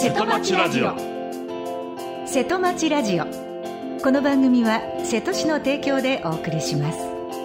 瀬戸町ラジオ。瀬戸町ラジオ、この番組は瀬戸市の提供でお送りします。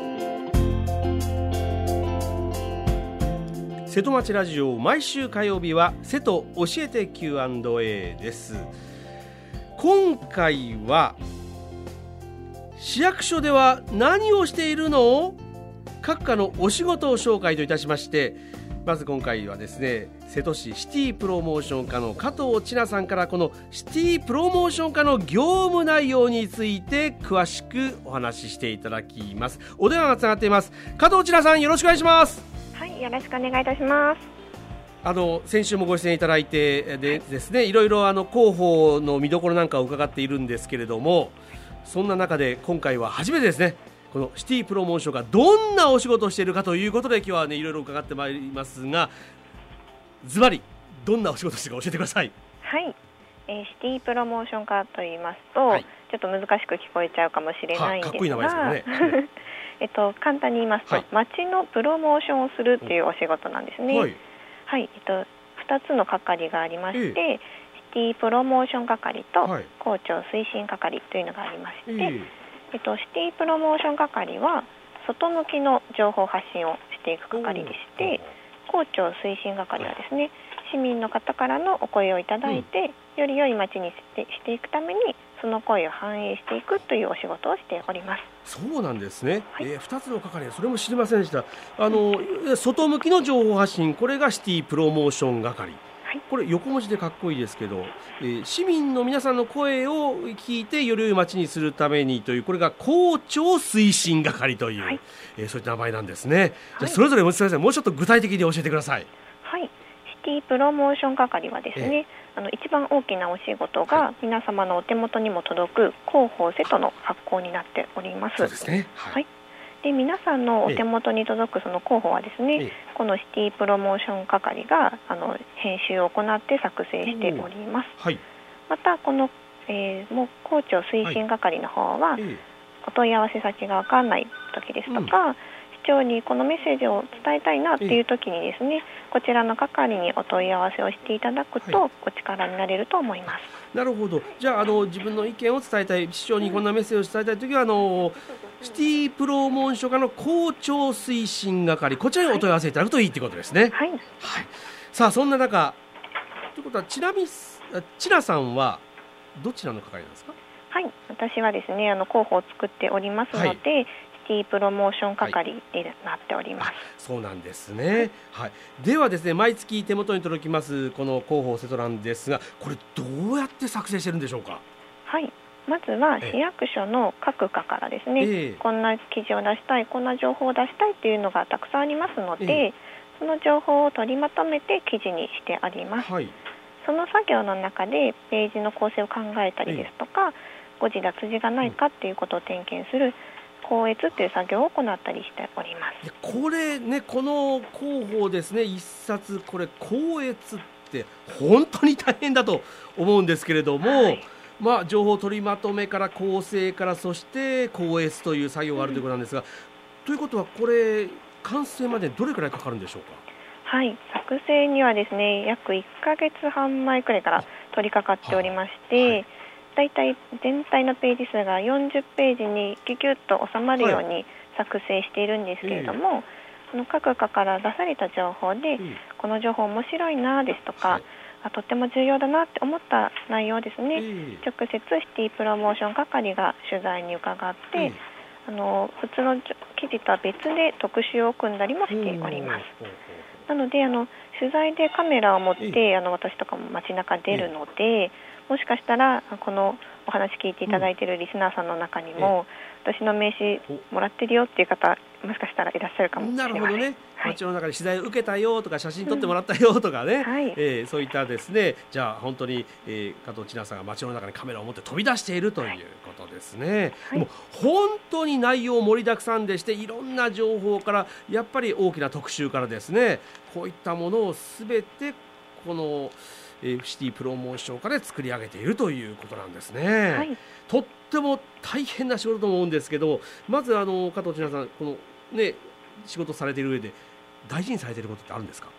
瀬戸町ラジオ、毎週火曜日は瀬戸教えて Q&A です。今回は市役所では何をしているの？各課のお仕事を紹介といたしまして、まず今回はですね、瀬戸市シティプロモーション課の加藤千奈さんから、このシティプロモーション課の業務内容について詳しくお話ししていただきます。お電話がつながっています。加藤千奈さん、よろしくお願いします。 はい、よろしくお願いいたします。 先週もご出演いただいてでですね、いろいろ広報の見どころなんかを伺っているんですけれども、そんな中で今回は初めてですね、このシティプロモーションがどんなお仕事をしているかということで、今日はね、いろいろ伺ってまいりますが、ズバリどんなお仕事をしているか教えてください。 はい、シティプロモーション課と言いますと、ちょっと難しく聞こえちゃうかもしれないんですが、 かっこいい名前ですよね。 簡単に言いますと、街のプロモーションをするというお仕事なんですね。はい、2つの係がありまして、シティプロモーション係と校長推進係というのがありまして、シティプロモーション係は外向きの情報発信をしていく係でして、校長推進係はですね、市民の方からのお声をいただいて、より良い街にしていくためにその声を反映していくというお仕事をしております。 そうなんですね。2つの係、それも知りませんでした。外向きの情報発信、これがシティプロモーション係。これ横文字でかっこいいですけど、市民の皆さんの声を聞いてより良い街にするためにという、これが校長推進係という、そういった名前なんですね。じゃあそれぞれもうちょっと具体的に教えてください。 はい、シティプロモーション係はですね、一番大きなお仕事が皆様のお手元にも届く広報瀬戸の発行になっております。 そうですね。 で、皆さんのお手元に届くその広報はですね、このシティプロモーション係が編集を行って作成しております。またこの、もう校長推進係の方は、お問い合わせ先が分からない時ですとか、市長にこのメッセージを伝えたいなっていう時にですね、こちらの係にお問い合わせをしていただくと、お力になれると思います。 なるほど。じゃあ、自分の意見を伝えたい、市長にこんなメッセージを伝えたいときは、シティプロモーション課の校長推進係、こちらにお問い合わせいただくといいということですね。さあ、そんな中ということは、千奈さんはどちらの係なんですか？はい、 私はですね、広報を作っておりますので、シティプロモーション係になっております。 そうなんですね。ではですね、毎月手元に届きますこの広報瀬戸なんですが、これどうやって作成してるんでしょうか？ まずは市役所の各課からですね、こんな記事を出したい、こんな情報を出したいというのがたくさんありますので、その情報を取りまとめて記事にしてあります。その作業の中でページの構成を考えたりですとか、誤字脱字がないかということを点検する校閲という作業を行ったりしております。 これね、この広報ですね、一冊これ校閲って本当に大変だと思うんですけれども、情報取りまとめから構成から、そして校閲という作業があるということなんですが、ということはこれ完成までどれくらいかかるんでしょうか？ 作成にはですね、約1ヶ月半前くらいから取り掛かっておりまして、だいたい全体のページ数が40ページにギュギュッと収まるように作成しているんですけれども、各課から出された情報で、この情報面白いなですとか、とっても重要だなって思った内容ですね、直接シティプロモーション係が取材に伺って、普通の記事とは別で特集を組んだりもしております。なので取材でカメラを持って私とかも街中出るので、もしかしたらこのお話聞いていただいているリスナーさんの中にも、私の名刺もらってるよっていう方、もしかしたらいらっしゃるかもしれません。なるほどね。 街の中で取材を受けたよとか、写真撮ってもらったよとかね、そういったですね、じゃあ本当に、加藤千奈さんが街の中にカメラを持って飛び出しているということですね。もう本当に内容盛りだくさんでして、いろんな情報から、やっぱり大きな特集からですね、こういったものをすべてこのシティプロモーション課で作り上げているということなんですね。とっても大変な仕事と思うんですけど、まず加藤千奈さん、このね、仕事されている上で大事にされていることってあるんですか？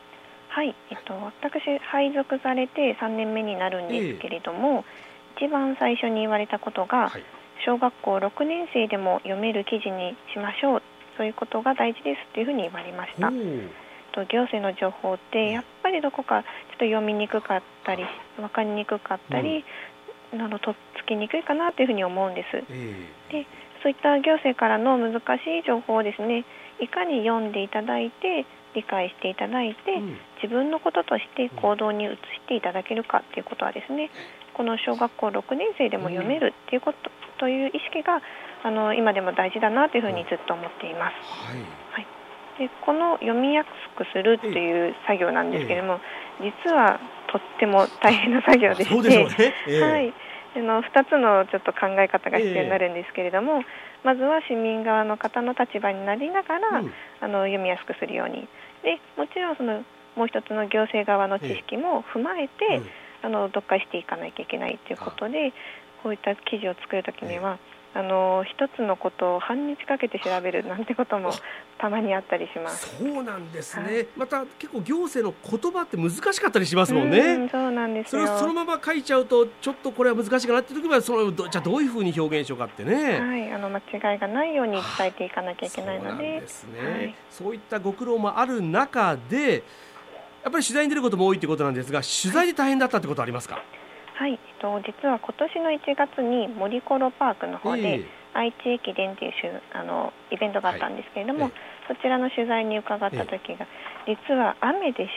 はい、私配属されて3年目になるんですけれども、一番最初に言われたことが、小学校6年生でも読める記事にしましょう、そういうことが大事ですというふうに言われました。行政の情報ってやっぱりどこかちょっと読みにくかったり分かりにくかったり、とっつきにくいかなというふうに思うんです。で、そういった行政からの難しい情報をですね、いかに読んでいただいて理解していただいて、自分のこととして行動に移していただけるかということはですね、この小学校6年生でも読めるということという意識が今でも大事だなというふうにずっと思っています。で、この読みやすくするという作業なんですけれども、実はとっても大変な作業でして、2つのちょっと考え方が必要になるんですけれども、まずは市民側の方の立場になりながら、読みやすくするように、でもちろんもう一つの行政側の知識も踏まえて、読解していかなきゃいけないということで、こういった記事を作るときには、一つのことを半日かけて調べるなんてこともたまにあったりします。 そうなんですね。また結構行政の言葉って難しかったりしますもんね。 そうなんですよ。 それをそのまま書いちゃうとちょっとこれは難しいかなっていう時はじゃあどういうふうに表現しようかってね、 間違いがないように伝えていかなきゃいけないので、 そうなんですね。そういったご苦労もある中でやっぱり取材に出ることも多いということなんですが、取材で大変だったってことはありますか？ はい、実は今年の1月に森コロパークの方で、愛知駅伝というイベントがあったんですけれども、そちらの取材に伺った時が、実は雨でして、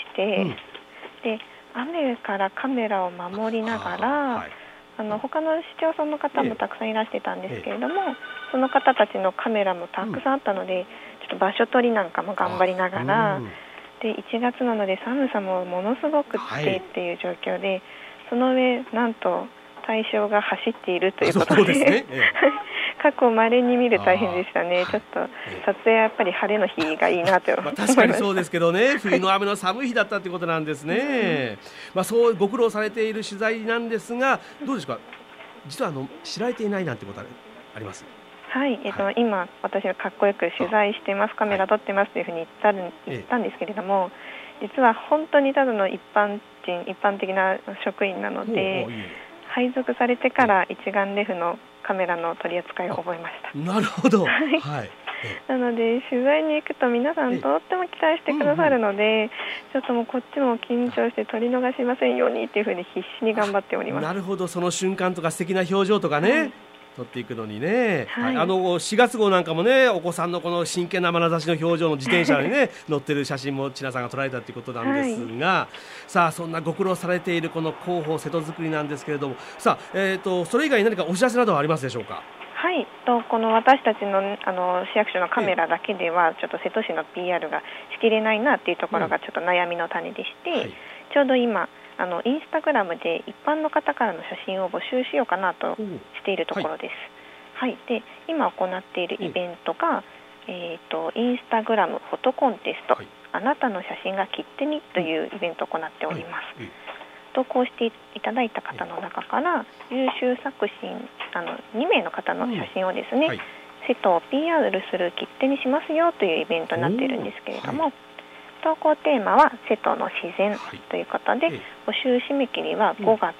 で雨からカメラを守りながら、他の市町村の方もたくさんいらしてたんですけれども、その方たちのカメラもたくさんあったので、ちょっと場所取りなんかも頑張りながら、で1月なので寒さもものすごくっていう状況で、その上なんと対象が走っているということで、過去稀に見る大変でしたね。ちょっと撮影はやっぱり晴れの日がいいなと思いました。 確かにそうですけどね、冬の雨の寒い日だったということなんですね。そうご苦労されている取材なんですが、どうですか、実は知られていないなんてことはあります？はい、 今私はかっこよく取材してます、カメラ撮ってますというふうに言ったんですけれども、実は本当にただの一般的な職員なので、配属されてから一眼レフのカメラの取り扱いを覚えました。 なるほど。 なので取材に行くと皆さんとっても期待してくださるので、ちょっともうこっちも緊張して撮り逃しませんようにっていうふうに必死に頑張っております。 なるほど、その瞬間とか素敵な表情とかね、撮っていくのにね、4月号なんかもね、お子さんのこの真剣な眼差しの表情の自転車にね乗ってる写真も千奈さんが撮られたということなんですが、さあそんなご苦労されているこの広報瀬戸作りなんですけれども、さあ、それ以外に何かお知らせなどはありますでしょうか？ はい、この私たちの、市役所のカメラだけではちょっと瀬戸市の PR がしきれないなっていうところがちょっと悩みの種でして、ちょうど今インスタグラムで一般の方からの写真を募集しようかなとしているところです。で今行っているイベントが、インスタグラムフォトコンテスト、あなたの写真が切手にというイベントを行っております。投稿していただいた方の中から優秀作品2名の方の写真をですね、瀬戸を PR する切手にしますよというイベントになっているんですけれども、投稿テーマは瀬戸の自然ということで、募集締め切りは5月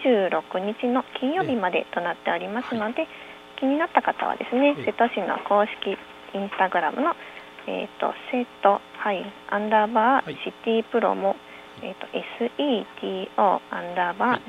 26日の金曜日までとなっておりますので、気になった方はですね、瀬戸市の公式インスタグラムの瀬戸アンダーバーシティプロモSETO アンダーバー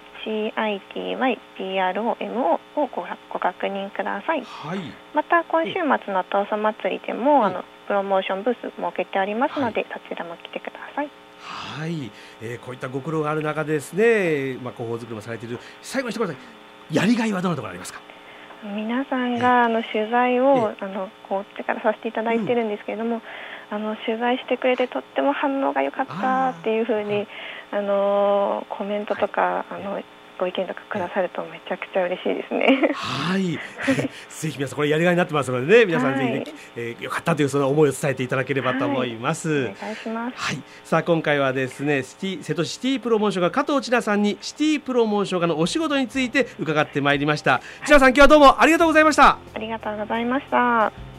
CITYPROMO をご確認ください。また今週末の闘争祭りでもプロモーションブース設けてありますので、そちらも来てください。 こういったご苦労がある中でですね、広報作りもされている、最後にしてください。やりがいはどんなところありますか？ 皆さんが取材をこうってからさせていただいているんですけれども、取材してくれてとっても反応が良かったっていうふうにコメントとかご意見とかくださるとめちゃくちゃ嬉しいですね。 ぜひ皆さんこれやりがいになってますのでね、皆さんぜひ、良かったというその思いを伝えていただければと思います。 お願いします。 さあ今回はですね、瀬戸シティプロモーション課加藤千奈さんにシティプロモーション課のお仕事について伺ってまいりました。千奈さん、今日はどうもありがとうございました。 ありがとうございました。